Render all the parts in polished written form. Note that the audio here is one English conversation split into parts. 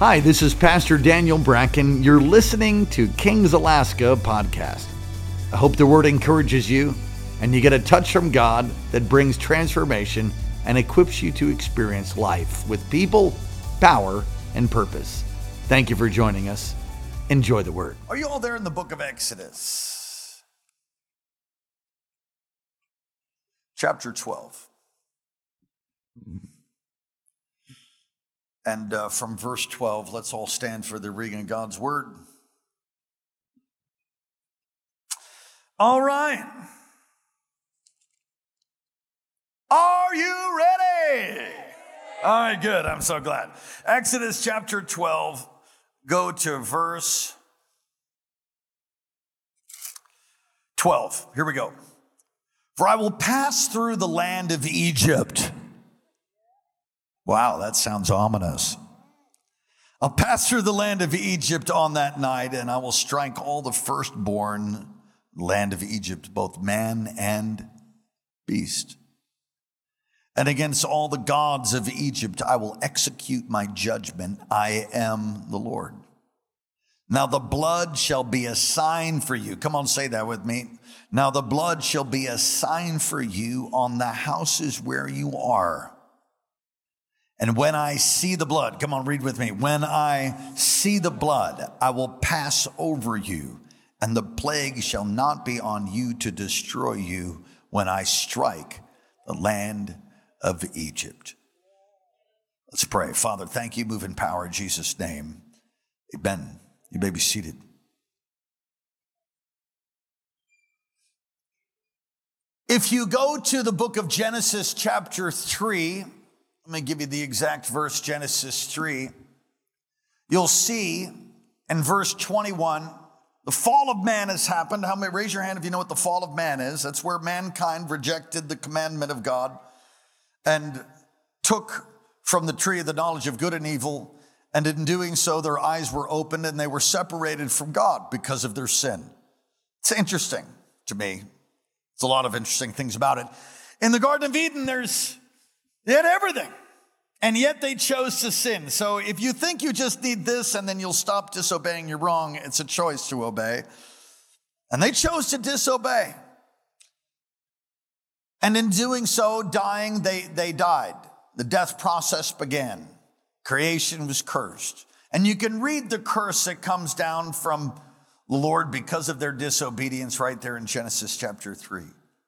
Hi, this is Pastor Daniel Bracken. You're listening to Kings Alaska podcast. I hope the word encourages you and you get a touch from God that brings transformation and equips you to experience life with people, power, and purpose. Thank you for joining us. Enjoy the word. Are you all there in the book of Exodus? Chapter 12. And from verse 12, let's all stand for the reading of God's word. All right. Are you ready? All right, good. I'm so glad. Exodus chapter 12, go to verse 12. Here we go. For I will pass through the land of Egypt. Wow, that sounds ominous. I'll pass through the land of Egypt on that night, and I will strike all the firstborn land of Egypt, both man and beast. And against all the gods of Egypt, I will execute my judgment. I am the Lord. Now the blood shall be a sign for you. Come on, say that with me. Now the blood shall be a sign for you on the houses where you are. And when I see the blood, come on, read with me. When I see the blood, I will pass over you, and the plague shall not be on you to destroy you when I strike the land of Egypt. Let's pray. Father, thank you. Move in power in Jesus' name. Amen. You may be seated. If you go to the book of Genesis chapter 3, let me give you the exact verse, Genesis 3. You'll see in verse 21, the fall of man has happened. How many, raise your hand if you know what the fall of man is. That's where mankind rejected the commandment of God and took from the tree of the knowledge of good and evil. And in doing so, their eyes were opened and they were separated from God because of their sin. It's interesting to me. There's a lot of interesting things about it. In the Garden of Eden, they had everything, and yet they chose to sin. So if you think you just need this and then you'll stop disobeying, you're wrong. It's a choice to obey. And they chose to disobey. And in doing so, dying, they died. The death process began. Creation was cursed. And you can read the curse that comes down from the Lord because of their disobedience right there in Genesis chapter 3.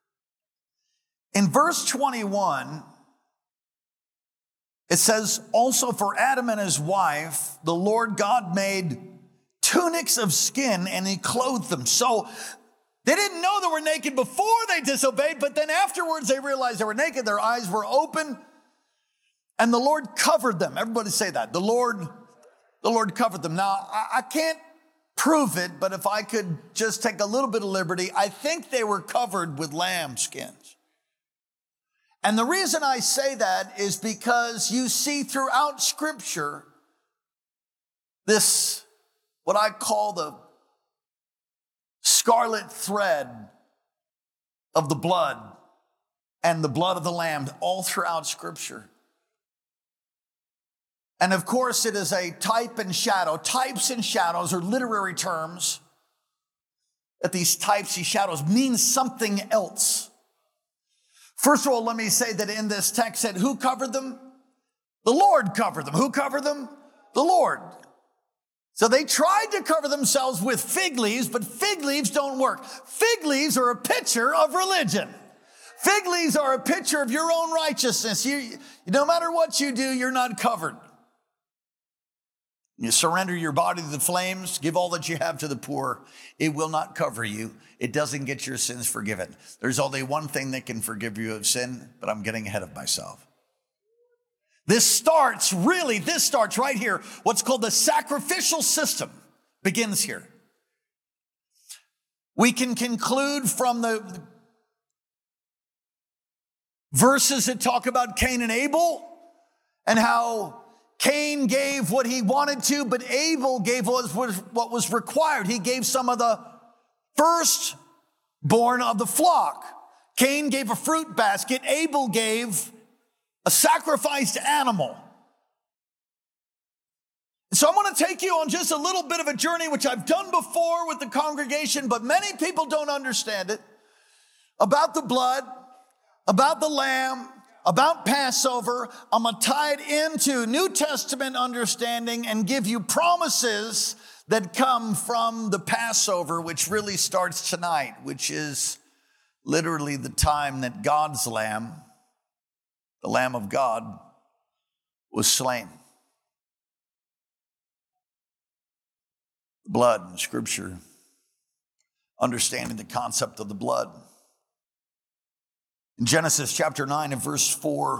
In verse 21, it says, also for Adam and his wife, the Lord God made tunics of skin and he clothed them. So they didn't know they were naked before they disobeyed, but then afterwards they realized they were naked. Their eyes were open and the Lord covered them. Everybody say that. The Lord covered them. Now, I can't prove it, but if I could just take a little bit of liberty, I think they were covered with lamb skins. And the reason I say that is because you see throughout Scripture this, what I call the scarlet thread of the blood and the blood of the Lamb all throughout Scripture. And of course, it is a type and shadow. Types and shadows are literary terms that these types, these shadows mean something else. First of all, let me say that in this text said, who covered them? The Lord covered them. Who covered them? The Lord. So they tried to cover themselves with fig leaves, but fig leaves don't work. Fig leaves are a picture of religion. Fig leaves are a picture of your own righteousness. No matter what you do, you're not covered. You surrender your body to the flames, give all that you have to the poor. It will not cover you. It doesn't get your sins forgiven. There's only one thing that can forgive you of sin, but I'm getting ahead of myself. This starts right here. What's called the sacrificial system begins here. We can conclude from the verses that talk about Cain and Abel and how Cain gave what he wanted to, but Abel gave what was required. He gave some of the firstborn of the flock. Cain gave a fruit basket. Abel gave a sacrificed animal. So I'm going to take you on just a little bit of a journey, which I've done before with the congregation, but many people don't understand it, about the blood, about the lamb, about Passover. I'm going to tie it into New Testament understanding and give you promises that come from the Passover, which really starts tonight, which is literally the time that God's lamb, the Lamb of God, was slain. Blood in Scripture, understanding the concept of the blood. In Genesis chapter 9 and verse 4,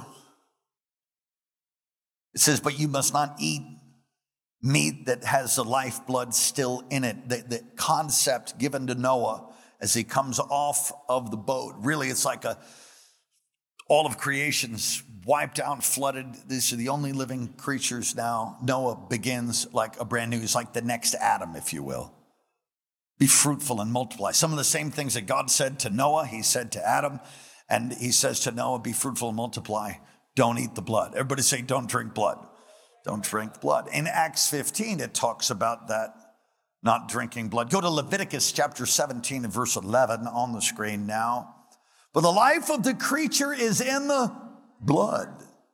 it says, but you must not eat meat that has the lifeblood still in it. The concept given to Noah as he comes off of the boat. Really, it's like all of creation's wiped out, flooded. These are the only living creatures now. Noah begins like a brand new, he's like the next Adam, if you will. Be fruitful and multiply. Some of the same things that God said to Noah, he said to Adam. And he says to Noah, be fruitful and multiply. Don't eat the blood. Everybody say, don't drink blood. Don't drink blood. In Acts 15, it talks about that, not drinking blood. Go to Leviticus chapter 17 and verse 11 on the screen now. For the life of the creature is in the blood.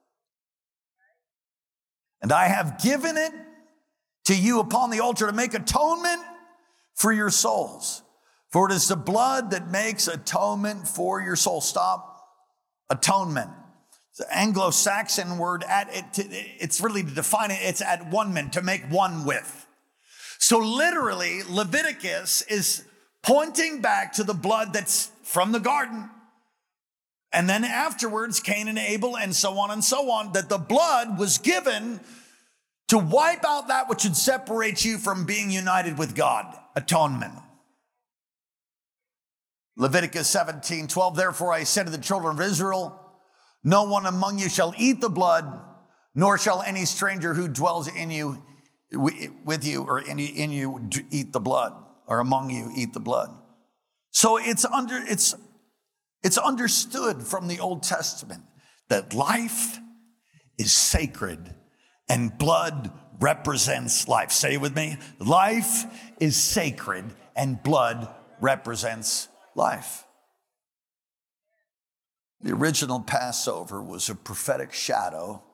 And I have given it to you upon the altar to make atonement for your souls. For it is the blood that makes atonement for your soul. Stop. Atonement. It's an Anglo-Saxon word. It's really to define it. It's at one meant, to make one with. So literally, Leviticus is pointing back to the blood that's from the garden. And then afterwards, Cain and Abel and so on, that the blood was given to wipe out that which would separate you from being united with God. Atonement. Leviticus 17:12, therefore I said to the children of Israel, no one among you shall eat the blood, nor shall any stranger who dwells in you, with you, or in you eat the blood, or among you eat the blood. So it's understood from the Old Testament that life is sacred and blood represents life. Say it with me. Life is sacred and blood represents life. The original Passover was a prophetic shadow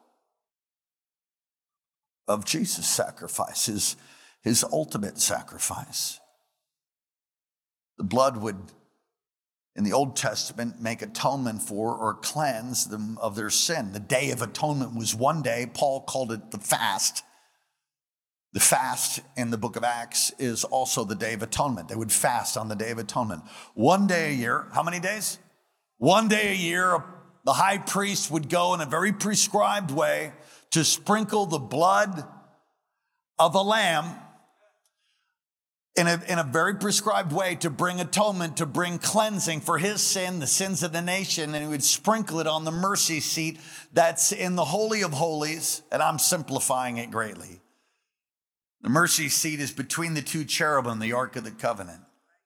of Jesus' sacrifice, his ultimate sacrifice. The blood would, in the Old Testament, make atonement for or cleanse them of their sin. The Day of Atonement was one day. Paul called it the fast. The fast in the book of Acts is also the Day of Atonement. They would fast on the Day of Atonement. One day a year. How many days? One day a year, the high priest would go in a very prescribed way to sprinkle the blood of a lamb in a very prescribed way to bring atonement, to bring cleansing for his sin, the sins of the nation, and he would sprinkle it on the mercy seat that's in the Holy of Holies, and I'm simplifying it greatly. The mercy seat is between the two cherubim, the Ark of the Covenant.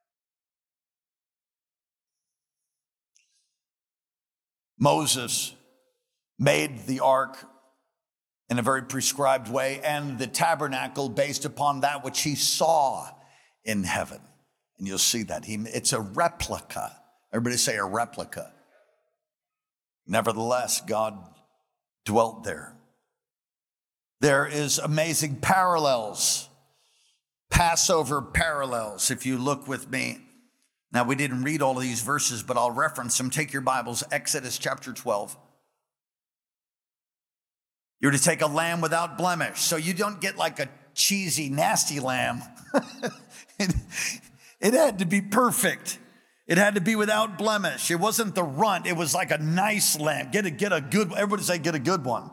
Moses made the ark in a very prescribed way and the tabernacle based upon that which he saw in heaven. And you'll see that. It's a replica. Everybody say a replica. Nevertheless, God dwelt there. There is amazing parallels, Passover parallels, if you look with me. Now, we didn't read all of these verses, but I'll reference them. Take your Bibles, Exodus chapter 12. You're to take a lamb without blemish, so you don't get like a cheesy, nasty lamb. It had to be perfect. It had to be without blemish. It wasn't the runt. It was like a nice lamb. Get a good, everybody say, get a good one.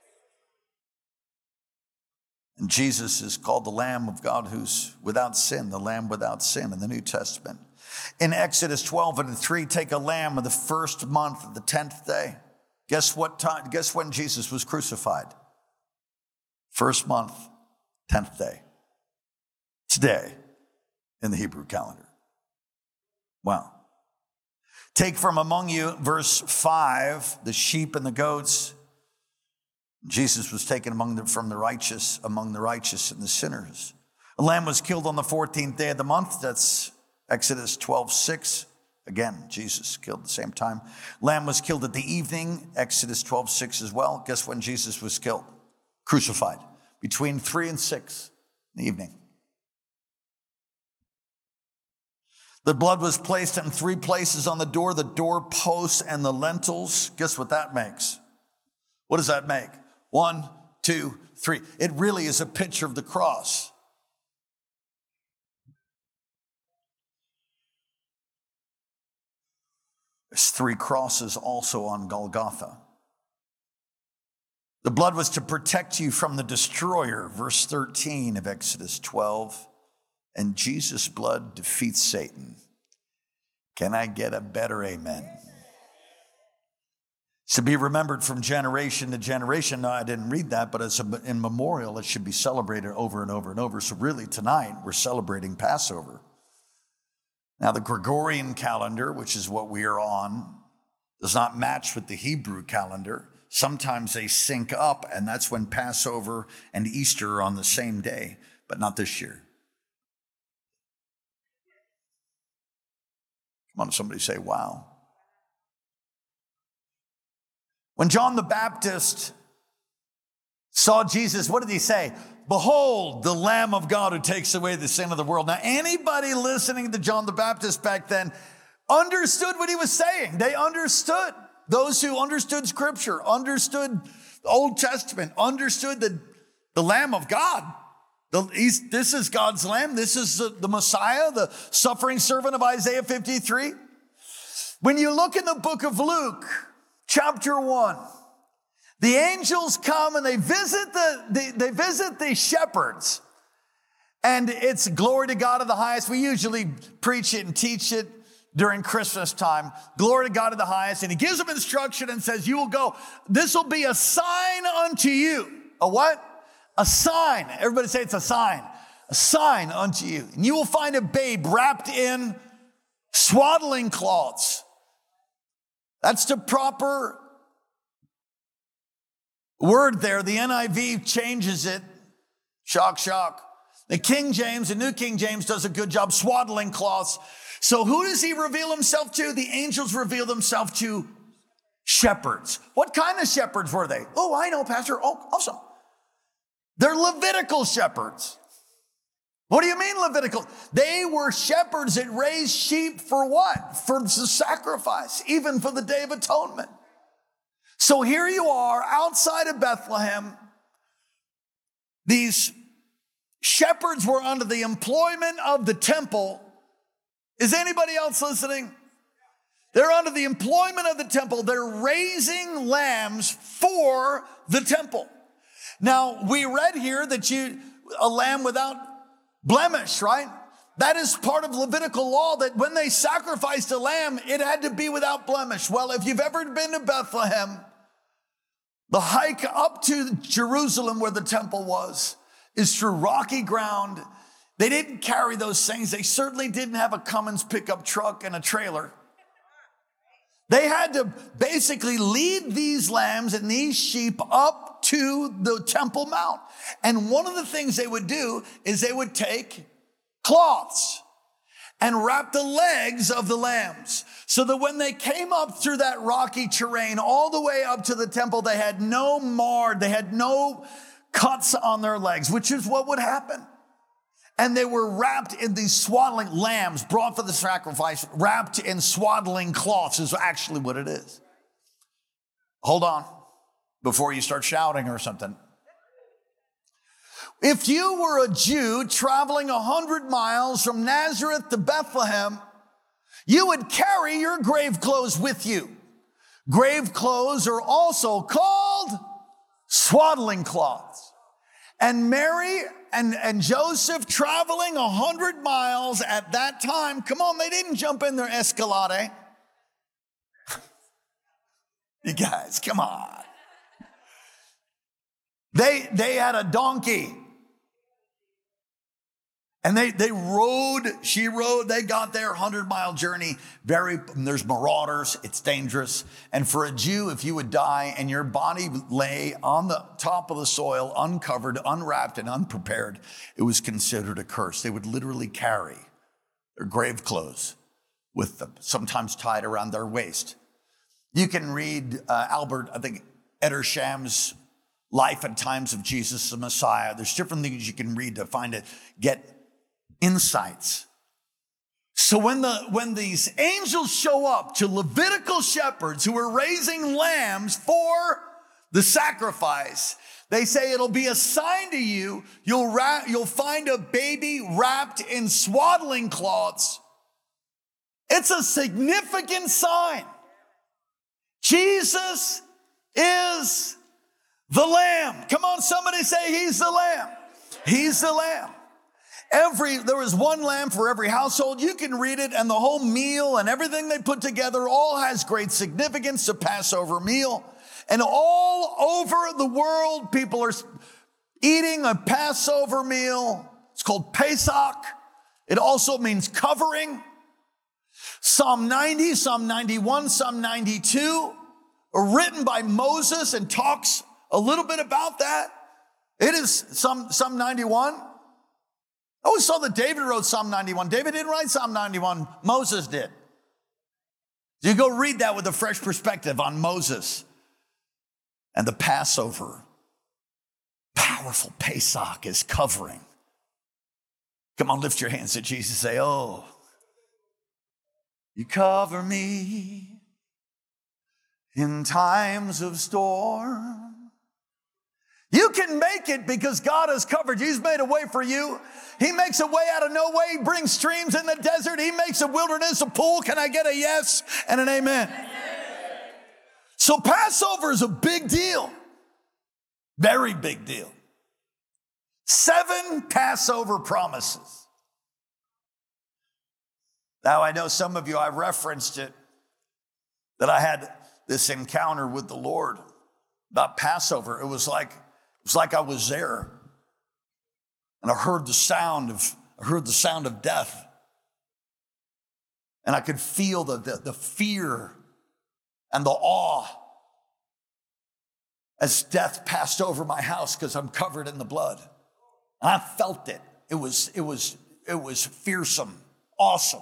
And Jesus is called the Lamb of God who's without sin, the Lamb without sin in the New Testament. In Exodus 12:3, take a lamb of the first month of the 10th day. Guess what time? Guess when Jesus was crucified? First month, 10th day. Today in the Hebrew calendar. Wow. Take from among you, verse 5, the sheep and the goats. Jesus was taken among the righteous and the sinners. A lamb was killed on the 14th day of the month. That's Exodus 12:6. Again, Jesus killed at the same time. Lamb was killed at the evening, Exodus 12:6 as well. Guess when Jesus was killed? Crucified, between 3 and 6 in the evening. The blood was placed in 3 places on the doorposts and the lintels. Guess what that makes? What does that make? 1, 2, 3. It really is a picture of the cross. There's 3 crosses also on Golgotha. The blood was to protect you from the destroyer, verse 13 of Exodus 12. And Jesus' blood defeats Satan. Can I get a better amen? It's to be remembered from generation to generation. No, I didn't read that, but it's in memorial. It should be celebrated over and over and over. So really tonight, we're celebrating Passover. Now, the Gregorian calendar, which is what we are on, does not match with the Hebrew calendar. Sometimes they sync up, and that's when Passover and Easter are on the same day, but not this year. Come on, somebody say, wow. When John the Baptist saw Jesus, what did he say? Behold, the Lamb of God who takes away the sin of the world. Now, anybody listening to John the Baptist back then understood what he was saying. They understood. Those who understood Scripture, understood the Old Testament, understood the Lamb of God. This is God's Lamb. This is the Messiah, the suffering servant of Isaiah 53. When you look in the book of Luke, chapter 1, the angels come and they visit the shepherds. And it's glory to God in the highest. We usually preach it and teach it during Christmas time. Glory to God in the highest. And he gives them instruction and says, you will go. This will be a sign unto you. A what? A sign. Everybody say it's a sign. A sign unto you. And you will find a babe wrapped in swaddling cloths. That's the proper word there. The NIV changes it. Shock, shock. The King James, the New King James does a good job. Swaddling cloths. So who does he reveal himself to? The angels reveal themselves to shepherds. What kind of shepherds were they? Oh, I know, Pastor. Oh, awesome. They're Levitical shepherds. What do you mean Levitical? They were shepherds that raised sheep for what? For the sacrifice, even for the Day of Atonement. So here you are outside of Bethlehem. These shepherds were under the employment of the temple. Is anybody else listening? They're under the employment of the temple. They're raising lambs for the temple. Now, we read here that a lamb without blemish, right? That is part of Levitical law, that when they sacrificed a lamb, it had to be without blemish. Well, if you've ever been to Bethlehem, the hike up to Jerusalem where the temple was is through rocky ground. They didn't carry those things. They certainly didn't have a Cummins pickup truck and a trailer. They had to basically lead these lambs and these sheep up to the Temple Mount. And one of the things they would do is they would take cloths and wrap the legs of the lambs so that when they came up through that rocky terrain all the way up to the temple, they had no marred, they had no cuts on their legs, which is what would happen. And they were wrapped in these swaddling lambs brought for the sacrifice, wrapped in swaddling cloths is actually what it is. Hold on before you start shouting or something. If you were a Jew traveling 100 miles from Nazareth to Bethlehem, you would carry your grave clothes with you. Grave clothes are also called swaddling cloths. And Mary and Joseph traveling 100 miles at that time, come on, they didn't jump in their Escalade. You guys, come on. They had a donkey. And she rode, they got there, 100-mile journey. There's marauders, it's dangerous. And for a Jew, if you would die and your body lay on the top of the soil, uncovered, unwrapped, and unprepared, it was considered a curse. They would literally carry their grave clothes with them, sometimes tied around their waist. You can read Albert, I think, Edersham's Life and Times of Jesus the Messiah. There's different things you can read to get insights. So when these angels show up to Levitical shepherds who are raising lambs for the sacrifice, they say it'll be a sign to you. You'll find a baby wrapped in swaddling cloths. It's a significant sign. Jesus is the Lamb. Come on, somebody say he's the Lamb. He's the Lamb. There was one lamb for every household. You can read it, and the whole meal and everything they put together all has great significance, the Passover meal. And all over the world, people are eating a Passover meal. It's called Pesach. It also means covering. Psalm 90, Psalm 91, Psalm 92 are written by Moses and talks a little bit about that. It is Psalm 91. I always saw that David wrote Psalm 91. David didn't write Psalm 91. Moses did. You go read that with a fresh perspective on Moses and the Passover. Powerful Pesach is covering. Come on, lift your hands to Jesus. Say, oh, you cover me in times of storm. You can make it because God has covered you. He's made a way for you. He makes a way out of no way. He brings streams in the desert. He makes a wilderness a pool. Can I get a yes and an amen? So Passover is a big deal. Very big deal. 7 Passover promises. Now, I know some of you, I referenced it, that I had this encounter with the Lord about Passover. It was like I was there, and I heard the sound of death, and I could feel the fear and the awe as death passed over my house because I'm covered in the blood. And I felt it. It was fearsome, awesome.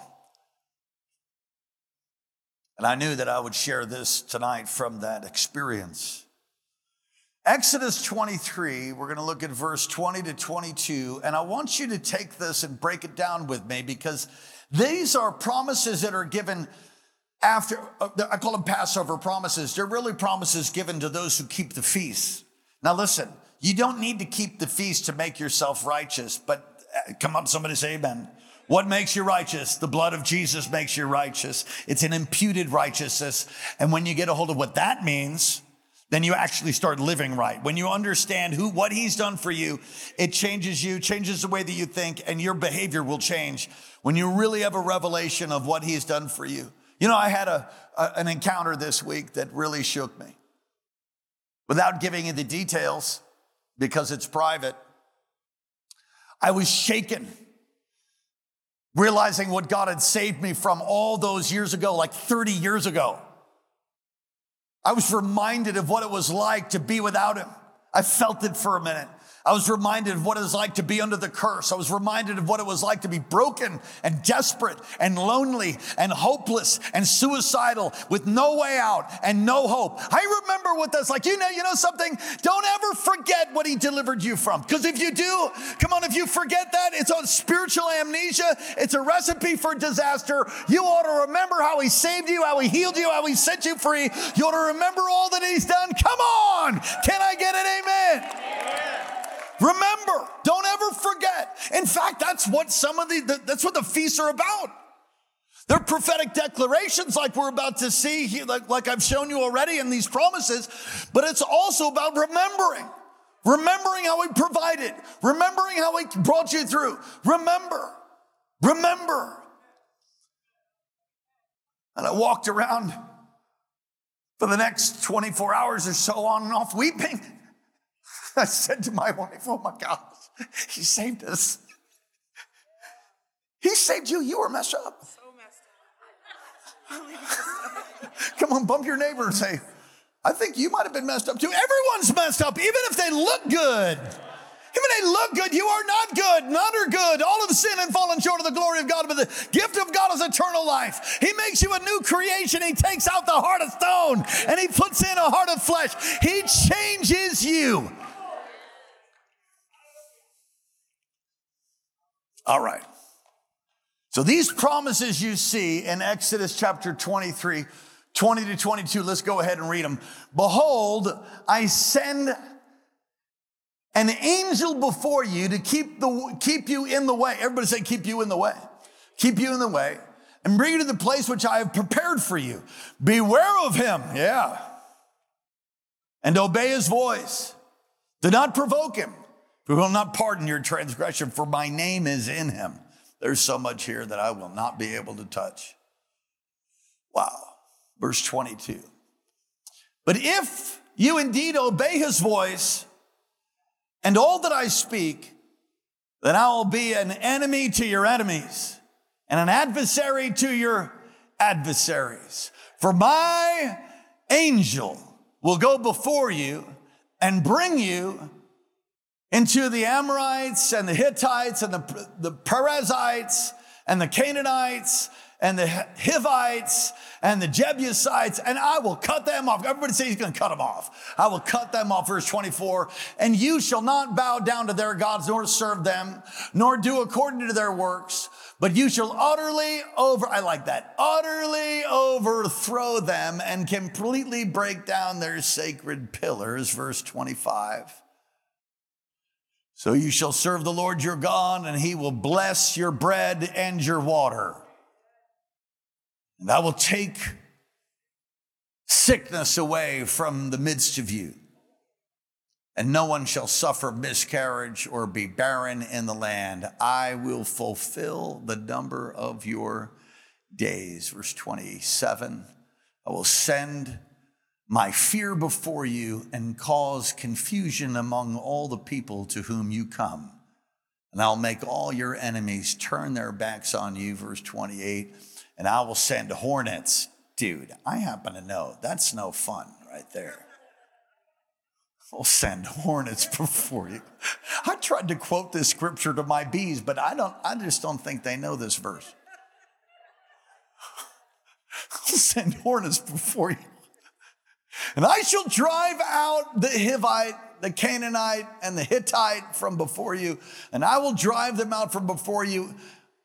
And I knew that I would share this tonight from that experience. Exodus 23, we're going to look at verse 20 to 22, and I want you to take this and break it down with me because these are promises that are given after, I call them Passover promises. They're really promises given to those who keep the feast. Now listen, you don't need to keep the feast to make yourself righteous, but come on, somebody say amen. What makes you righteous? The blood of Jesus makes you righteous. It's an imputed righteousness, and when you get a hold of what that means, then you actually start living right. When you understand what he's done for you, it changes you, changes the way that you think, and your behavior will change when you really have a revelation of what he's done for you. You know, I had an encounter this week that really shook me. Without giving you the details, because it's private, I was shaken, realizing what God had saved me from all those years ago, like 30 years ago. I was reminded of what it was like to be without him. I felt it for a minute. I was reminded of what it was like to be under the curse. I was reminded of what it was like to be broken and desperate and lonely and hopeless and suicidal with no way out and no hope. I remember what that's like. You know something? Don't ever forget what he delivered you from. Because if you do, come on, if you forget that, it's a spiritual amnesia. It's a recipe for disaster. You ought to remember how he saved you, how he healed you, how he set you free. You ought to remember all that he's done. Come on. Can I get an amen? Yeah. Remember, don't ever forget. In fact, that's what that's what the feasts are about. They're prophetic declarations like we're about to see here, like I've shown you already in these promises, but it's also about remembering how he provided, remembering how he brought you through. Remember. And I walked around for the next 24 hours or so on and off weeping. I said to my wife, oh my gosh, he saved us. He saved you. You were messed up. So messed up. Come on, bump your neighbor and say, I think you might have been messed up too. Everyone's messed up, even if they look good. Even if they look good, you are not good. None are good. All have sinned and fallen short of the glory of God. But the gift of God is eternal life. He makes you a new creation. He takes out the heart of stone and he puts in a heart of flesh. He changes you. All right. So these promises you see in Exodus chapter 23, 20 to 22, let's go ahead and read them. Behold, I send an angel before you to keep you in the way. Everybody say, keep you in the way. Keep you in the way and bring you to the place which I have prepared for you. Beware of him. Yeah. And obey his voice. Do not provoke him. We will not pardon your transgression, for my name is in him. There's so much here that I will not be able to touch. Wow. Verse 22. But if you indeed obey his voice and all that I speak, then I will be an enemy to your enemies and an adversary to your adversaries. For my angel will go before you and bring you into the Amorites and the Hittites and the Perizzites and the Canaanites and the Hivites and the Jebusites, and I will cut them off. Everybody say he's going to cut them off. I will cut them off, verse 24. And you shall not bow down to their gods, nor serve them, nor do according to their works, but you shall utterly overthrow them and completely break down their sacred pillars, verse 25. So you shall serve the Lord your God, and he will bless your bread and your water. And I will take sickness away from the midst of you, and no one shall suffer miscarriage or be barren in the land. I will fulfill the number of your days. Verse 27, I will send my fear before you and cause confusion among all the people to whom you come. And I'll make all your enemies turn their backs on you. Verse 28, and I will send hornets. Dude, I happen to know that's no fun right there. I'll send hornets before you. I tried to quote this scripture to my bees, but I just don't think they know this verse. I'll send hornets before you. And I shall drive out the Hivite, the Canaanite, and the Hittite from before you. And I will drive them out from before you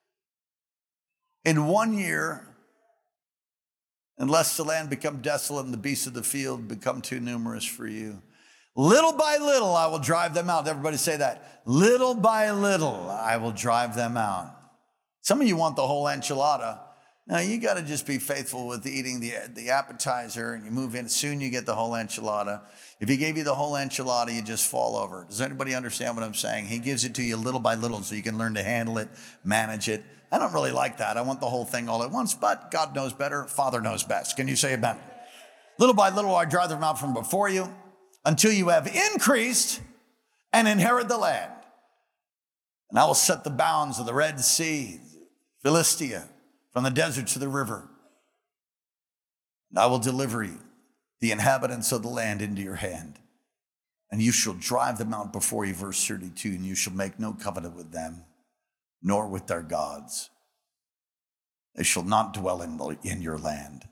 in 1 year, unless the land become desolate and the beasts of the field become too numerous for you. Little by little, I will drive them out. Everybody say that. Little by little, I will drive them out. Some of you want the whole enchilada. Now, you got to just be faithful with eating the appetizer, and you move in. Soon you get the whole enchilada. If he gave you the whole enchilada, you just fall over. Does anybody understand what I'm saying? He gives it to you little by little so you can learn to handle it, manage it. I don't really like that. I want the whole thing all at once, but God knows better. Father knows best. Can you say amen? Little by little, I drive them out from before you until you have increased and inherit the land. And I will set the bounds of the Red Sea, Philistia, from the desert to the river. And I will deliver you, the inhabitants of the land, into your hand. And you shall drive them out before you, verse 32, and you shall make no covenant with them, nor with their gods. They shall not dwell in your land,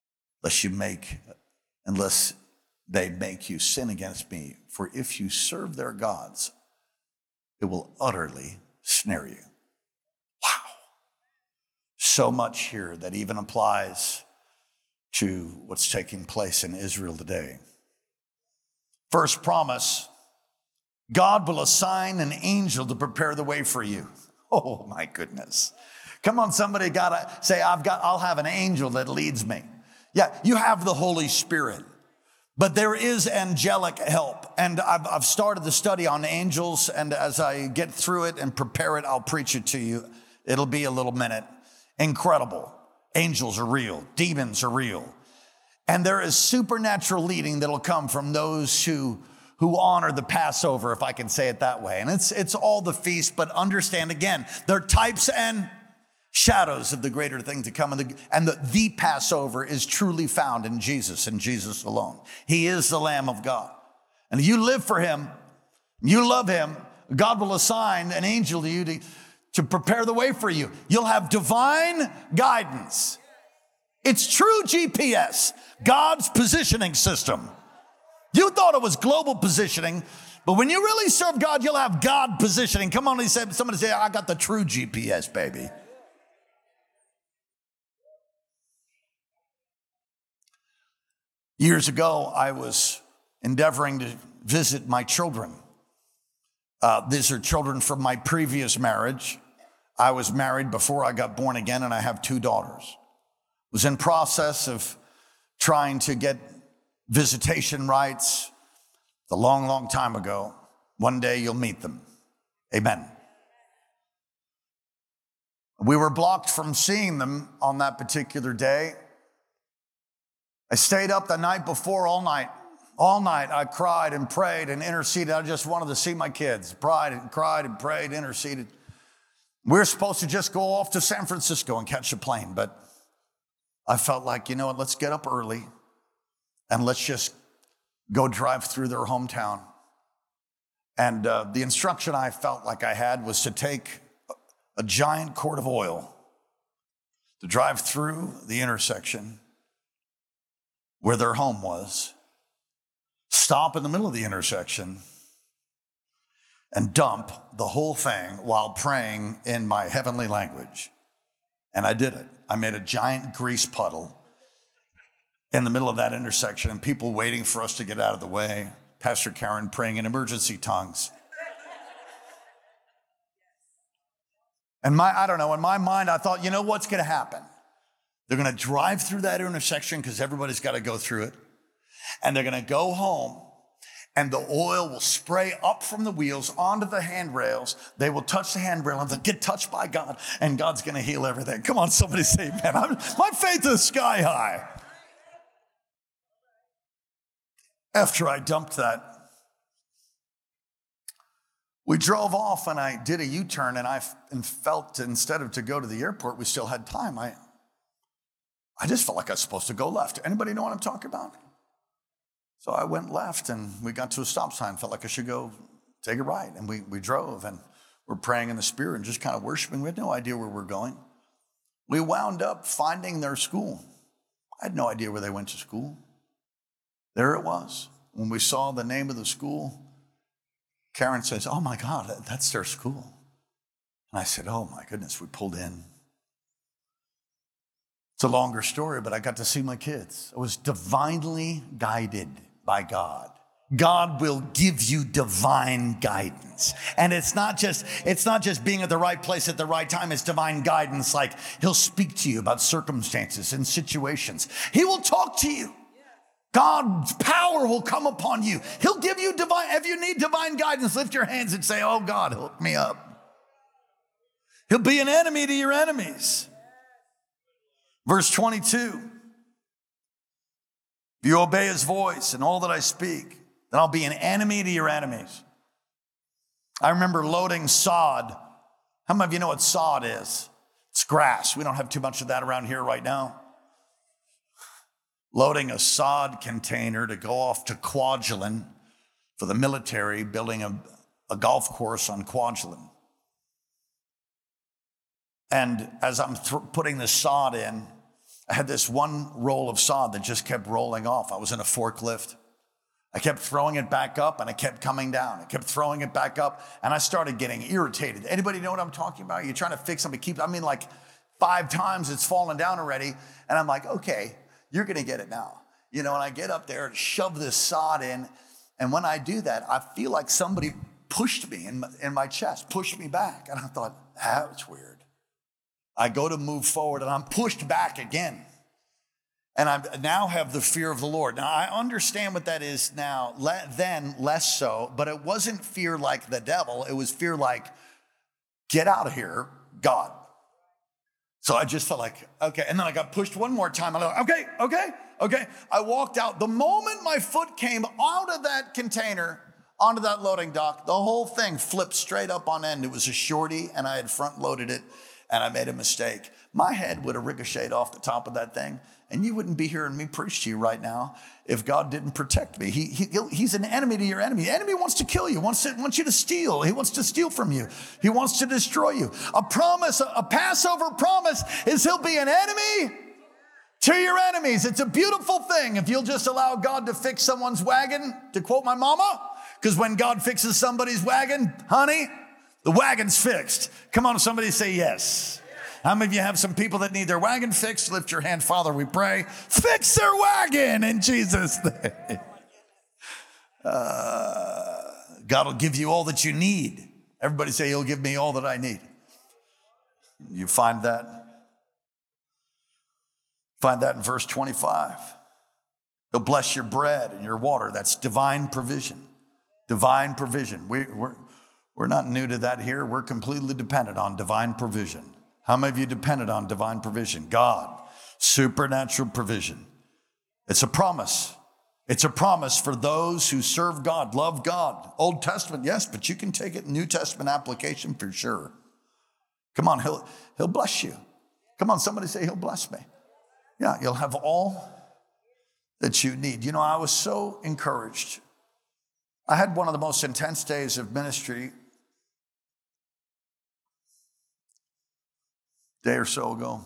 unless they make you sin against me. For if you serve their gods, it will utterly snare you. So much here that even applies to what's taking place in Israel today. First promise, God will assign an angel to prepare the way for you. Oh my goodness. Come on, somebody gotta say, I'll have an angel that leads me. Yeah, you have the Holy Spirit, but there is angelic help. And I've started the study on angels, and as I get through it and prepare it, I'll preach it to you. It'll be a little minute. Incredible. Angels are real. Demons are real. And there is supernatural leading that'll come from those who honor the Passover, if I can say it that way. And it's all the feast, but understand again, they're types and Shadows of the greater thing to come. And the Passover is truly found in Jesus and Jesus alone. He is the Lamb of God. And if you live for him, you love him, God will assign an angel to you to prepare the way for you. You'll have divine guidance. It's true GPS, God's positioning system. You thought it was global positioning, but when you really serve God, you'll have God positioning. Come on, somebody say, I got the true GPS, baby. Years ago, I was endeavoring to visit my children. These are children from my previous marriage. I was married before I got born again, and I have 2 daughters. Was in process of trying to get visitation rights a long, long time ago. One day you'll meet them. Amen. We were blocked from seeing them on that particular day. I stayed up the night before all night. All night I cried and prayed and interceded. I just wanted to see my kids. Cried and prayed, interceded. We were supposed to just go off to San Francisco and catch a plane, but I felt like, you know what, let's get up early and let's just go drive through their hometown. And the instruction I felt like I had was to take a giant quart of oil, to drive through the intersection where their home was, stop in the middle of the intersection, and dump the whole thing while praying in my heavenly language. And I did it. I made a giant grease puddle in the middle of that intersection and people waiting for us to get out of the way. Pastor Karen praying in emergency tongues. And I don't know, in my mind, I thought, you know what's going to happen? They're going to drive through that intersection because everybody's got to go through it. And they're going to go home and the oil will spray up from the wheels onto the handrails. They will touch the handrail and they'll get touched by God and God's going to heal everything. Come on, somebody say, man, my faith is sky high. After I dumped that, we drove off and I did a U-turn and I felt instead of to go to the airport, we still had time. I just felt like I was supposed to go left. Anybody know what I'm talking about? So I went left and we got to a stop sign, felt like I should go take a right. And we drove and we're praying in the spirit and just kind of worshiping. We had no idea where we're going. We wound up finding their school. I had no idea where they went to school. There it was. When we saw the name of the school, Karen says, oh my God, that's their school. And I said, oh my goodness, we pulled in. It's a longer story, but I got to see my kids. I was divinely guided by God. God will give you divine guidance. And it's not just being at the right place at the right time. It's divine guidance, like he'll speak to you about circumstances and situations. He will talk to you. God's power will come upon you. He'll give you if you need divine guidance, lift your hands and say, oh God, hook me up. He'll be an enemy to your enemies. Verse 22, if you obey his voice and all that I speak, then I'll be an enemy to your enemies. I remember loading sod. How many of you know what sod is? It's grass. We don't have too much of that around here right now. Loading a sod container to go off to Kwajalein for the military, building a golf course on Kwajalein. And as I'm putting the sod in, I had this one roll of sod that just kept rolling off. I was in a forklift. I kept throwing it back up and it kept coming down. I kept throwing it back up and I started getting irritated. Anybody know what I'm talking about? You're trying to fix something, like 5 times it's fallen down already. And I'm like, okay, you're going to get it now. And I get up there and shove this sod in. And when I do that, I feel like somebody pushed me in my chest, pushed me back. And I thought, that's weird. I go to move forward and I'm pushed back again. And I now have the fear of the Lord. Now, I understand what that is now, then less so, but it wasn't fear like the devil. It was fear like, get out of here, God. So I just felt like, okay. And then I got pushed one more time. I thought, okay. I walked out. The moment my foot came out of that container onto that loading dock, the whole thing flipped straight up on end. It was a shorty and I had front loaded it. and I made a mistake, my head would have ricocheted off the top of that thing, and you wouldn't be hearing me preach to you right now if God didn't protect me. He's an enemy to your enemy. The enemy wants to kill you, wants you to steal. He wants to steal from you. He wants to destroy you. A promise, a Passover promise is he'll be an enemy to your enemies. It's a beautiful thing if you'll just allow God to fix someone's wagon, to quote my mama, because when God fixes somebody's wagon, honey, the wagon's fixed. Come on, somebody say yes. How many of you have some people that need their wagon fixed? Lift your hand, Father, we pray. Fix their wagon in Jesus' name. God will give you all that you need. Everybody say, he'll give me all that I need. You find that? Find that in verse 25. He'll bless your bread and your water. That's divine provision. Divine provision. We're not new to that here. We're completely dependent on divine provision. How many of you depended on divine provision? God, supernatural provision. It's a promise. It's a promise for those who serve God, love God. Old Testament, yes, but you can take it New Testament application for sure. Come on, he'll bless you. Come on, somebody say, he'll bless me. Yeah, you'll have all that you need. You know, I was so encouraged. I had one of the most intense days of ministry a day or so ago.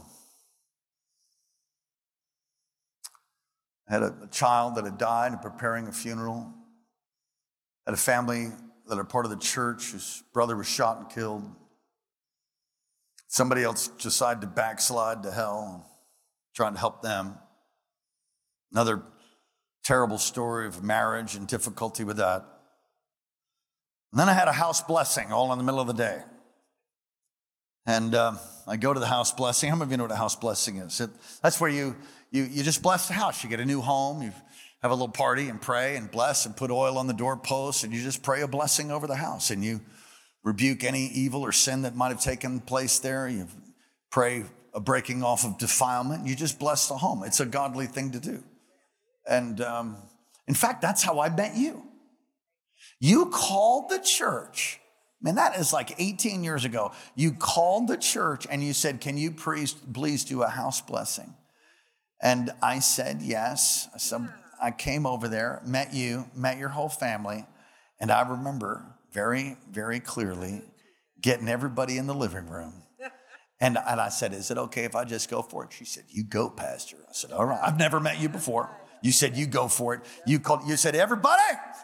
I had a child that had died and preparing a funeral. I had a family that are part of the church whose brother was shot and killed. Somebody else decided to backslide to hell, trying to help them. Another terrible story of marriage and difficulty with that. And then I had a house blessing all in the middle of the day. And I go to the house blessing. How many of you know what a house blessing is? That's where you just bless the house. You get a new home. You have a little party and pray and bless and put oil on the doorposts. And you just pray a blessing over the house. And you rebuke any evil or sin that might have taken place there. You pray a breaking off of defilement. You just bless the home. It's a godly thing to do. And in fact, that's how I met you. You called the church. Man, that is like 18 years ago. You called the church and you said, can you please do a house blessing? And I said, yes. So I came over there, met you, met your whole family. And I remember very, very clearly getting everybody in the living room. And I said, is it okay if I just go for it? She said, you go, Pastor. I said, all right. I've never met you before. You said, you go for it. You said, everybody.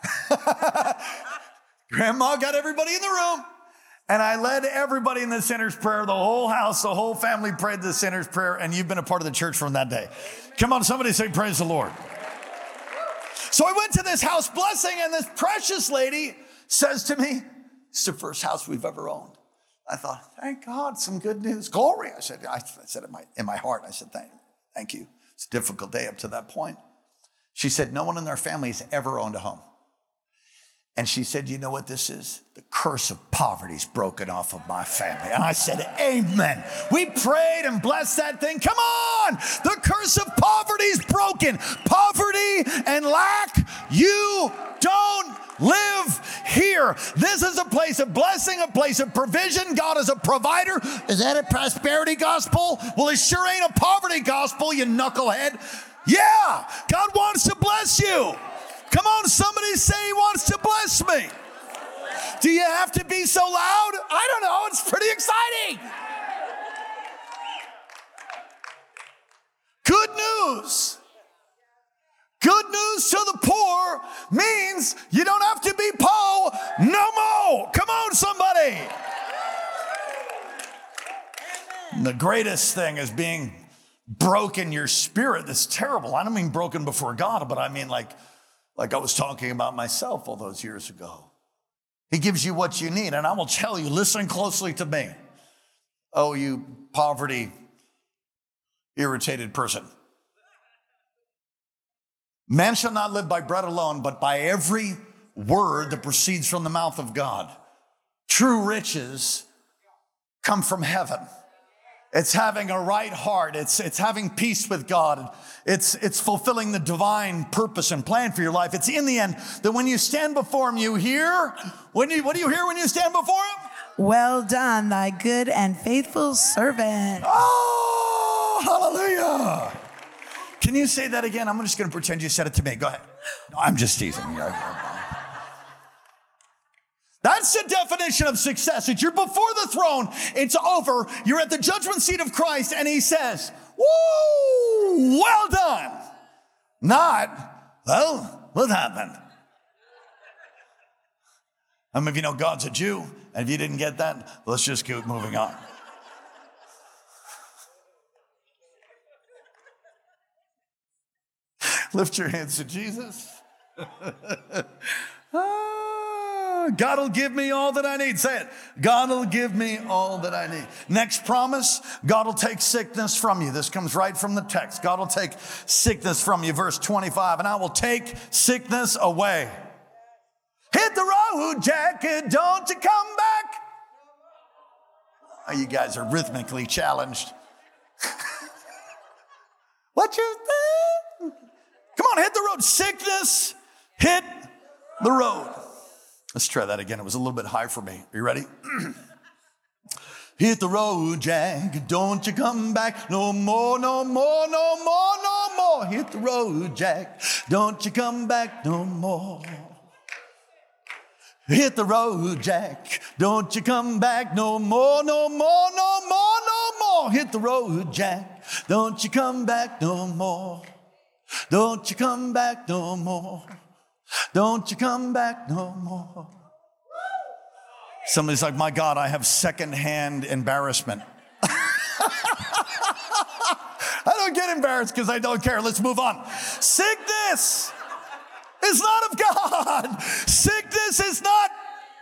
Grandma got everybody in the room. And I led everybody in the sinner's prayer. The whole house, the whole family prayed the sinner's prayer. And you've been a part of the church from that day. Come on, somebody say, praise the Lord. So I went to this house blessing, and this precious lady says to me, it's the first house we've ever owned. I thought, thank God, some good news. Glory. I said in my heart, I said, thank you. It's a difficult day up to that point. She said, no one in our family has ever owned a home. And she said, you know what this is? The curse of poverty is broken off of my family. And I said, amen. We prayed and blessed that thing. Come on. The curse of poverty is broken. Poverty and lack, you don't live here. This is a place of blessing, a place of provision. God is a provider. Is that a prosperity gospel? Well, it sure ain't a poverty gospel, you knucklehead. Yeah, God wants to bless you. Come on, somebody say he wants to bless me. Do you have to be so loud? I don't know. It's pretty exciting. Good news. Good news to the poor means you don't have to be poor no more. Come on, somebody. And the greatest thing is being broken your spirit. That's terrible. I don't mean broken before God, but I mean like I was talking about myself all those years ago. He gives you what you need. And I will tell you, listen closely to me. Oh, you poverty irritated person. Man shall not live by bread alone, but by every word that proceeds from the mouth of God. True riches come from heaven. It's having a right heart. It's having peace with God. It's fulfilling the divine purpose and plan for your life. It's in the end that when you stand before him, you hear. What do you hear when you stand before him? Well done, thy good and faithful servant. Oh, hallelujah. Can you say that again? I'm just going to pretend you said it to me. Go ahead. No, I'm just teasing you. That's the definition of success. It's you're before the throne. It's over. You're at the judgment seat of Christ, and he says, woo, well done. Not, well, what happened? How many of you know God's a Jew? And if you didn't get that, let's just keep moving on. Lift your hands to Jesus. God will give me all that I need. Say it. God will give me all that I need. Next promise, God will take sickness from you. This comes right from the text. God will take sickness from you. Verse 25, and I will take sickness away. Hit the road, Jack, and don't you come back. Oh, you guys are rhythmically challenged. What you think? Come on, hit the road. Sickness, hit the road. Let's try that again. It was a little bit high for me. Are you ready? Hit the road, Jack. Don't you come back no more, no more, no more, no more. Hit the road, Jack. Don't you come back no more. Hit the road, Jack. Don't you come back no more, no more, no more, no more. Hit the road, Jack. Don't you come back no more. Don't you come back no more. Don't you come back no more. Somebody's like, my God, I have secondhand embarrassment. I don't get embarrassed because I don't care. Let's move on. Sickness is not of God. Sickness is not.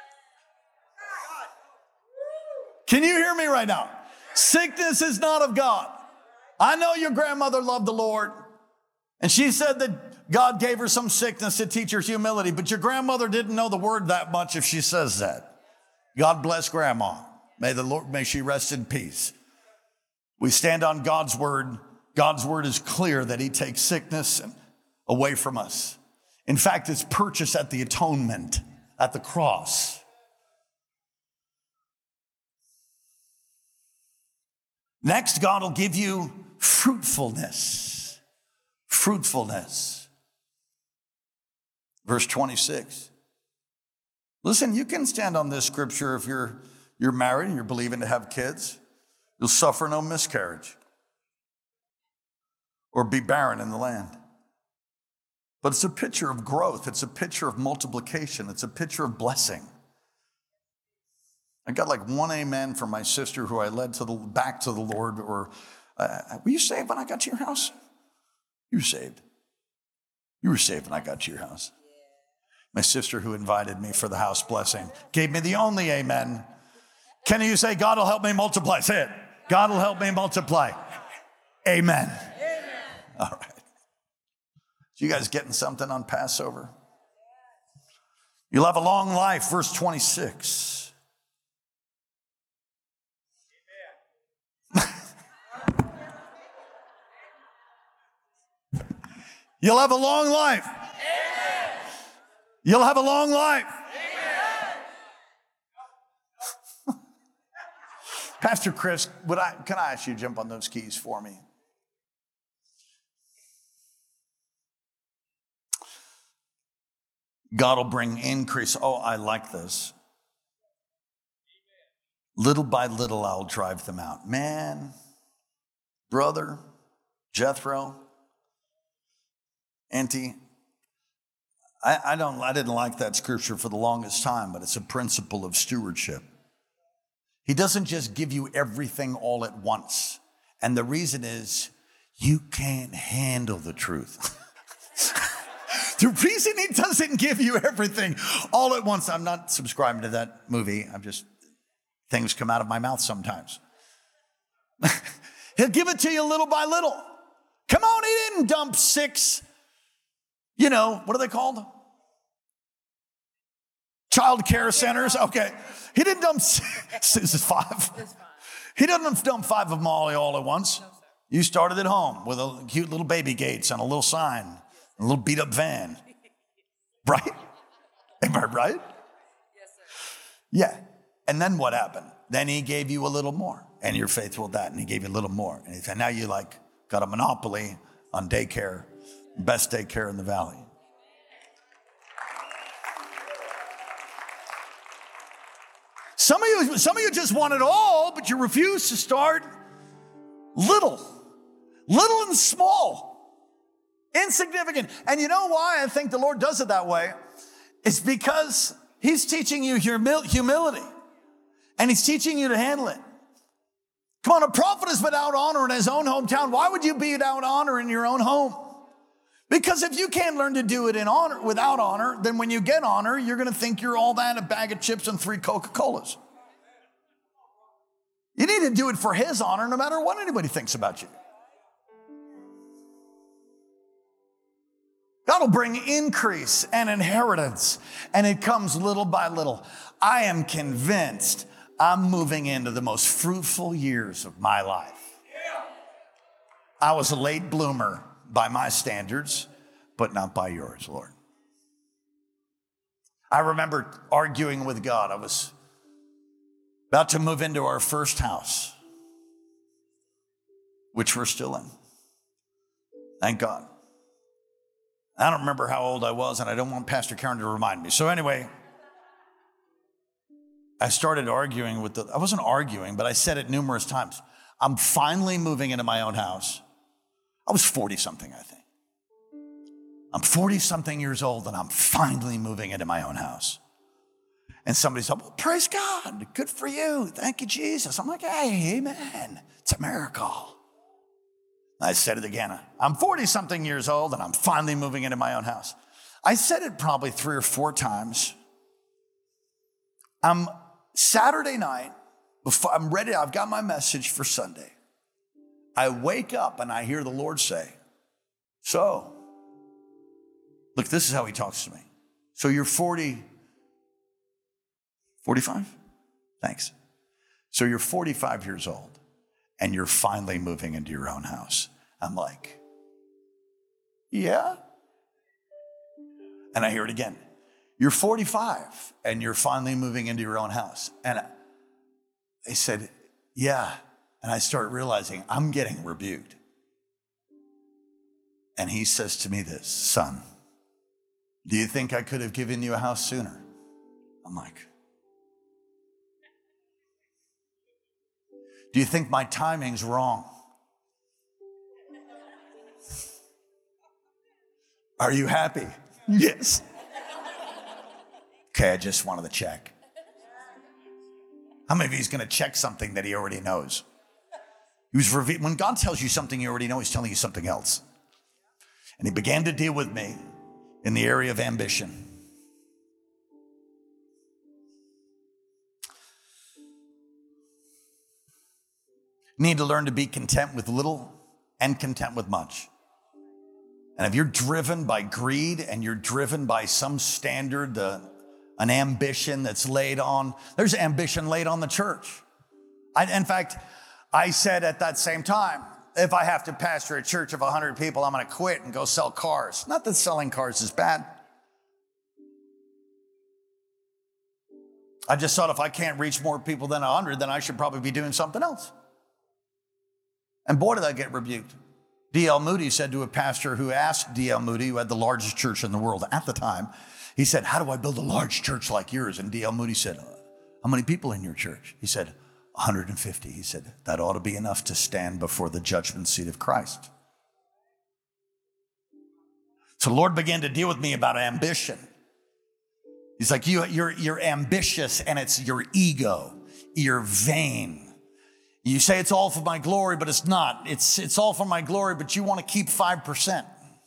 Can you hear me right now? Sickness is not of God. I know your grandmother loved the Lord, and she said that God gave her some sickness to teach her humility, but your grandmother didn't know the word that much if she says that. God bless grandma. May she rest in peace. We stand on God's word. God's word is clear that he takes sickness away from us. In fact, it's purchased at the atonement, at the cross. Next, God will give you fruitfulness. Fruitfulness. Verse 26. Listen, you can stand on this scripture if you're married and you're believing to have kids. You'll suffer no miscarriage or be barren in the land. But it's a picture of growth. It's a picture of multiplication. It's a picture of blessing. I got like one amen from my sister who I led back to the Lord. Or, were you saved when I got to your house? You were saved. You were saved when I got to your house. My sister who invited me for the house blessing gave me the only amen. Can you say, God will help me multiply? Say it. God will help me multiply. Amen. Amen. All right. So you guys getting something on Passover? You'll have a long life. Verse 26. You'll have a long life. Amen. You'll have a long life. Amen. Pastor Chris, can I ask you to jump on those keys for me? God will bring increase. Oh, I like this. Little by little, I'll drive them out. Man, brother, Jethro, Auntie, I didn't like that scripture for the longest time, but it's a principle of stewardship. He doesn't just give you everything all at once. And the reason is you can't handle the truth. The reason he doesn't give you everything all at once, I'm not subscribing to that movie. Things come out of my mouth sometimes. He'll give it to you little by little. Come on, he didn't dump 6, what are they called? Child care centers. Okay. He didn't dump 6. This is 5. He didn't dump 5 of them all at once. You started at home with a cute little baby gates and a little sign, a little beat up van. Right? Am I right? Yes, sir. Yeah. And then what happened? Then he gave you a little more, and you're faithful with that, and he gave you a little more. And now you got a monopoly on daycare, best daycare in the valley. Some of you just want it all, but you refuse to start little and small, insignificant. And you know why I think the Lord does it that way? It's because he's teaching you humility, and he's teaching you to handle it. Come on, a prophet is without honor in his own hometown. Why would you be without honor in your own home? Because if you can't learn to do it without honor, then when you get honor, you're going to think you're all that, a bag of chips and 3 Coca-Colas. You need to do it for his honor, no matter what anybody thinks about you. God will bring increase and inheritance, and it comes little by little. I am convinced I'm moving into the most fruitful years of my life. I was a late bloomer by my standards, but not by yours, Lord. I remember arguing with God. I was about to move into our first house, which we're still in. Thank God. I don't remember how old I was, and I don't want Pastor Karen to remind me. So anyway, I started arguing I wasn't arguing, but I said it numerous times. I'm finally moving into my own house. I was 40-something, I think. I'm 40-something years old, and I'm finally moving into my own house. And somebody said, well, praise God. Good for you. Thank you, Jesus. I'm like, hey, amen. It's a miracle. I said it again. I'm 40-something years old, and I'm finally moving into my own house. I said it probably 3 or 4 times. Saturday night, before I'm ready, I've got my message for Sunday. I wake up and I hear the Lord say, so, look, this is how he talks to me. So you're 45? Thanks. So you're 45 years old and you're finally moving into your own house. I'm like, yeah. And I hear it again. You're 45 and you're finally moving into your own house. And I said, yeah. And I start realizing I'm getting rebuked. And he says to me this, son, do you think I could have given you a house sooner? I'm like, do you think my timing's wrong? Are you happy? Yes. Okay, I just wanted to check. How many of you is going to check something that he already knows? When God tells you something you already know, he's telling you something else. And he began to deal with me in the area of ambition. You need to learn to be content with little and content with much. And if you're driven by greed and you're driven by some standard, an ambition that's laid on, there's ambition laid on the church. In fact, I said at that same time, if I have to pastor a church of 100 people, I'm going to quit and go sell cars. Not that selling cars is bad. I just thought if I can't reach more people than 100, then I should probably be doing something else. And boy, did I get rebuked. D.L. Moody said to a pastor who asked D.L. Moody, who had the largest church in the world at the time, he said, how do I build a large church like yours? And D.L. Moody said, how many people in your church? He said, 150. He said, that ought to be enough to stand before the judgment seat of Christ. So the Lord began to deal with me about ambition. He's like, you're ambitious and it's your ego. You're vain. You say it's all for my glory, but it's not. It's all for my glory, but you want to keep 5%.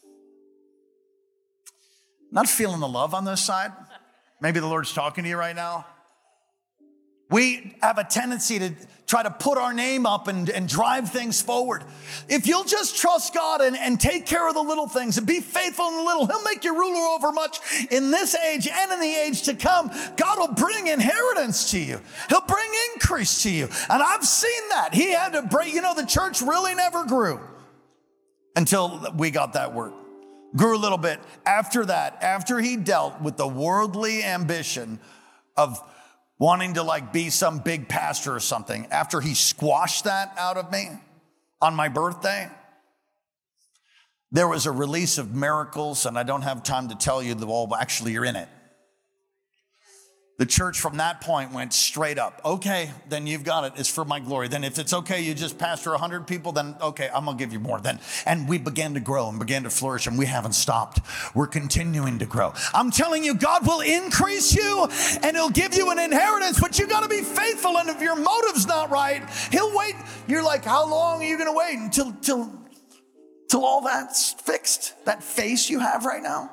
Not feeling the love on this side. Maybe the Lord's talking to you right now. We have a tendency to try to put our name up and drive things forward. If you'll just trust God and take care of the little things and be faithful in the little, he'll make you ruler over much in this age and in the age to come. God will bring inheritance to you. He'll bring increase to you. And I've seen that. He had to break, the church really never grew until we got that word. Grew a little bit. After that, after he dealt with the worldly ambition of wanting to like be some big pastor or something, after he squashed that out of me on my birthday, there was a release of miracles, and I don't have time to tell you the all, but actually you're in it. The church from that point went straight up. Okay, then you've got it. It's for my glory. Then if it's okay, you just pastor 100 people, then okay, I'm going to give you more. Then, and we began to grow and began to flourish, and we haven't stopped. We're continuing to grow. I'm telling you, God will increase you, and he'll give you an inheritance, but you got to be faithful. And if your motive's not right, he'll wait. You're like, how long are you going to wait until all that's fixed? That face you have right now?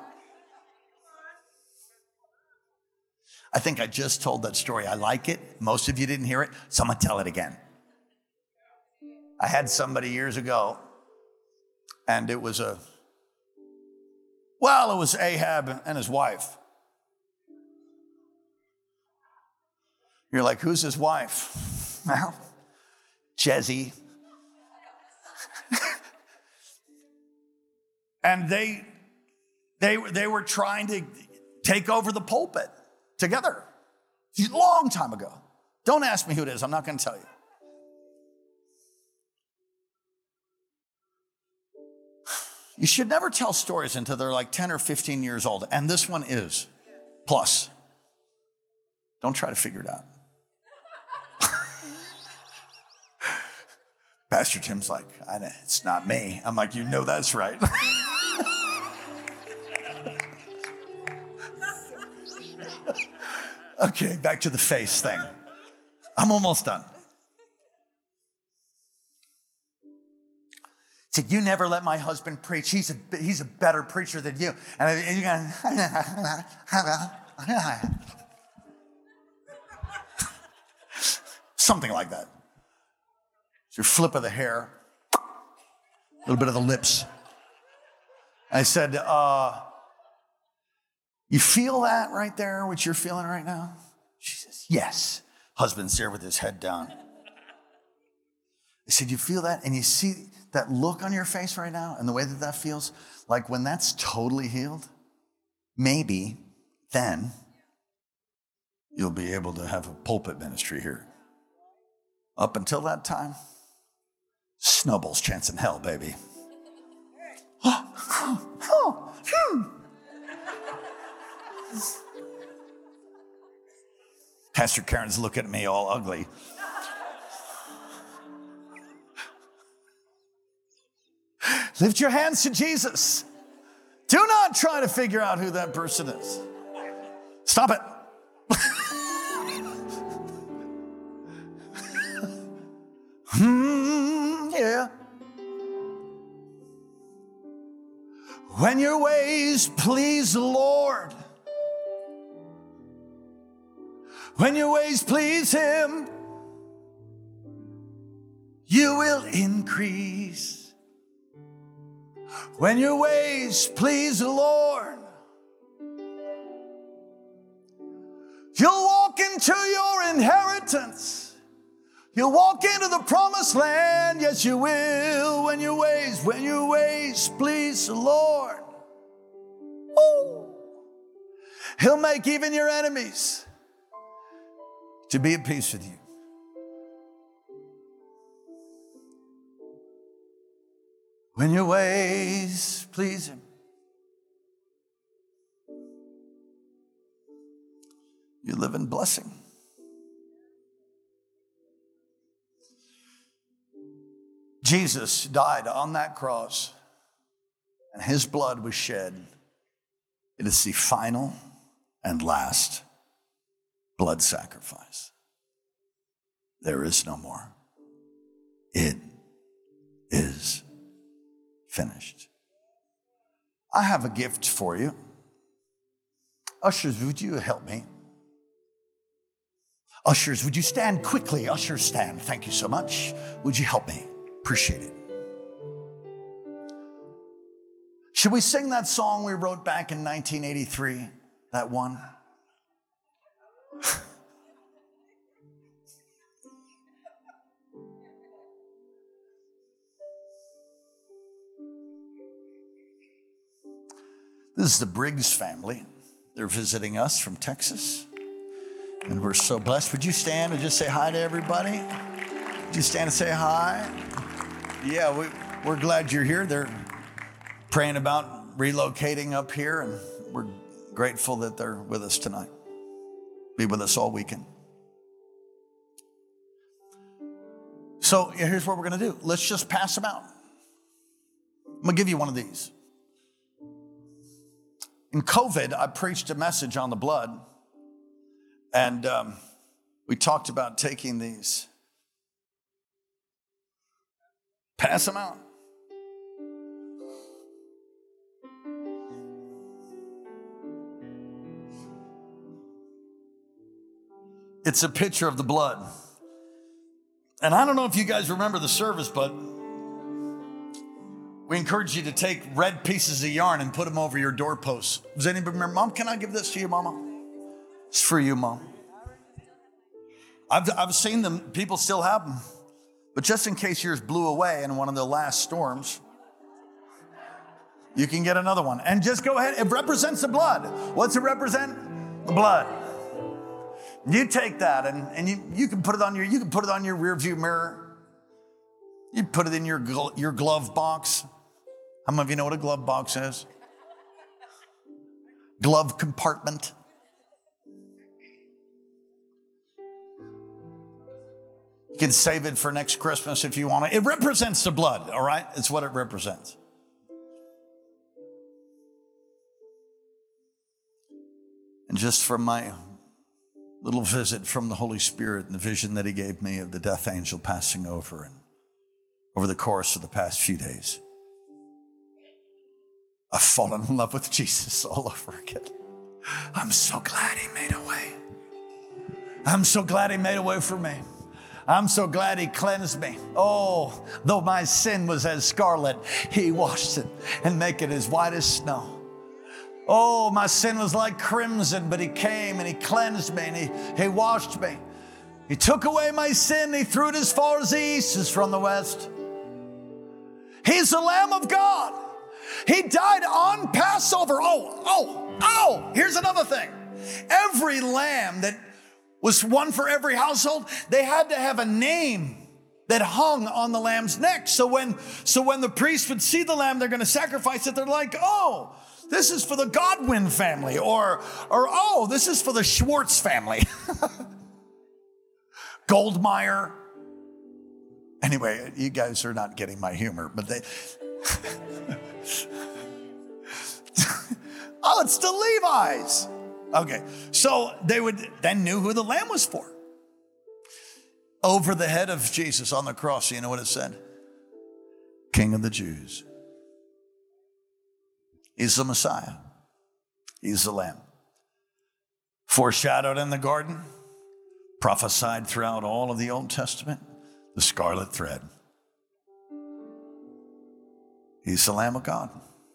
I think I just told that story. I like it. Most of you didn't hear it, so I'm going to tell it again. I had somebody years ago, and it was Ahab and his wife. You're like, who's his wife? Well, Jezzy. And they were trying to take over the pulpit together. A long time ago. Don't ask me who it is. I'm not going to tell you. You should never tell stories until they're like 10 or 15 years old. And this one is. Plus. Don't try to figure it out. Pastor Tim's like, it's not me. I'm like, you know that's right. Okay, back to the face thing. I'm almost done. He said, you never let my husband preach. He's a better preacher than you. And you go, something like that. It's your flip of the hair, a little bit of the lips. I said, you feel that right there, what you're feeling right now? She says, yes. Husband's there with his head down. I said, you feel that? And you see that look on your face right now and the way that feels? Like when that's totally healed, maybe then you'll be able to have a pulpit ministry here. Up until that time, snowball's chance in hell, baby. Pastor Karen's looking at me all ugly. Lift your hands to Jesus. Do not try to figure out who that person is. Stop it. Yeah. When your ways please the Lord, when your ways please him, you will increase. When your ways please the Lord, you'll walk into your inheritance. You'll walk into the promised land. Yes, you will. When your ways please the Lord. Ooh. He'll make even your enemies to be at peace with you. When your ways please him, you live in blessing. Jesus died on that cross, and his blood was shed. It is the final and last blood sacrifice. There is no more. It is finished. I have a gift for you. Ushers, would you help me? Ushers, would you stand quickly? Ushers, stand. Thank you so much. Would you help me? Appreciate it. Should we sing that song we wrote back in 1983? That one? This is the Briggs family. They're visiting us from Texas. And we're so blessed. Would you stand and just say hi to everybody? Would you stand and say hi? Yeah, we're glad you're here. They're praying about relocating up here, and we're grateful that they're with us tonight. Be with us all weekend. So here's what we're going to do. Let's just pass them out. I'm going to give you one of these. In COVID, I preached a message on the blood, and we talked about taking these. Pass them out. It's a picture of the blood. And I don't know if you guys remember the service, but we encourage you to take red pieces of yarn and put them over your doorposts. Does anybody remember? Mom, can I give this to you, Mama? It's for you, Mom. I've seen them. People still have them. But just in case yours blew away in one of the last storms, you can get another one. And just go ahead. It represents the blood. What's it represent? The blood. You take that and you can put it on your rear view mirror. You put it in your glove box. How many of you know what a glove box is? Glove compartment. You can save it for next Christmas if you want it. It represents the blood, all right? It's what it represents. And just from my little visit from the Holy Spirit and the vision that he gave me of the death angel passing over and over the course of the past few days, I've fallen in love with Jesus all over again. I'm so glad he made a way. I'm so glad he made a way for me. I'm so glad he cleansed me. Oh, though my sin was as scarlet, he washed it and make it as white as snow. Oh, my sin was like crimson, but he came and he cleansed me and he washed me. He took away my sin. He threw it as far as the east is from the west. He's the Lamb of God. He died on Passover. Here's another thing. Every lamb that was one for every household, they had to have a name that hung on the lamb's neck. So when the priest would see the lamb, they're going to sacrifice it. They're like, oh, this is for the Godwin family, or oh, this is for the Schwartz family. Goldmeyer. Anyway, you guys are not getting my humor, but they... Oh, it's the Levi's. Okay, so they would then knew who the lamb was for. Over the head of Jesus on the cross, you know what it said? King of the Jews. He's the Messiah. He's the Lamb. Foreshadowed in the garden, prophesied throughout all of the Old Testament, the scarlet thread. He's the Lamb of God.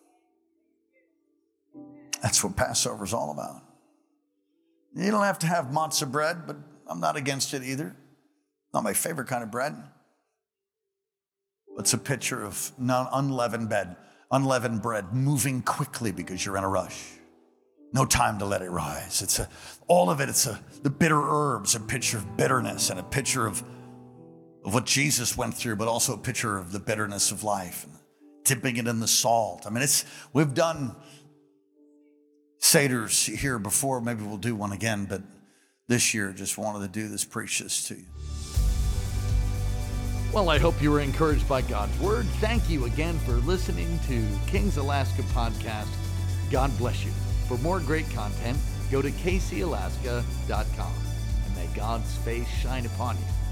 That's what Passover is all about. You don't have to have matzah bread, but I'm not against it either. Not my favorite kind of bread. It's a picture of unleavened bread moving quickly because you're in a rush. No time to let it rise. It's the bitter herbs, a picture of bitterness and a picture of what Jesus went through, but also a picture of the bitterness of life and dipping it in the salt. I mean, we've done Seders here before. Maybe we'll do one again, but this year just wanted to do this, preach this to you. Well, I hope you were encouraged by God's word. Thank you again for listening to Kings Alaska Podcast. God bless you. For more great content, go to kcalaska.com, and may God's face shine upon you.